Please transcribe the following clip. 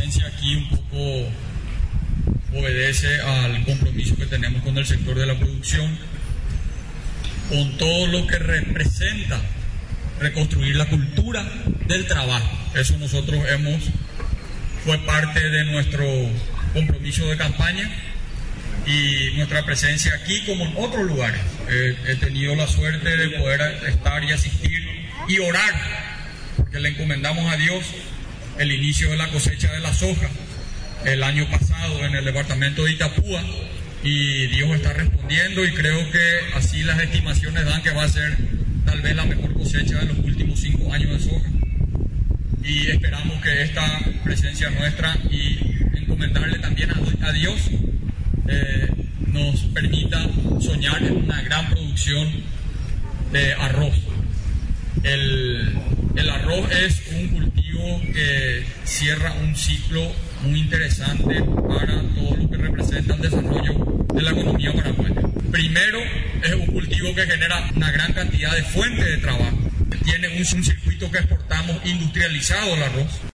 presencia aquí un poco obedece al compromiso que tenemos con el sector de la producción, con todo lo que representa reconstruir la cultura del trabajo. Eso nosotros fue parte de nuestro compromiso de campaña y nuestra presencia aquí como en otros lugares. He tenido la suerte de poder estar y asistir y orar, porque le encomendamos a Dios el inicio de la cosecha de la soja el año pasado en el departamento de Itapúa, y Dios está respondiendo, y creo que así las estimaciones dan que va a ser tal vez la mejor cosecha de los últimos 5 años de soja, y esperamos que esta presencia nuestra y encomendarle también a Dios nos permita soñar en una gran producción de arroz. El arroz es un cultivo que cierra un ciclo muy interesante para todo lo que representa el desarrollo de la economía paraguaya. Primero, es un cultivo que genera una gran cantidad de fuentes de trabajo. Tiene un circuito que exportamos industrializado el arroz.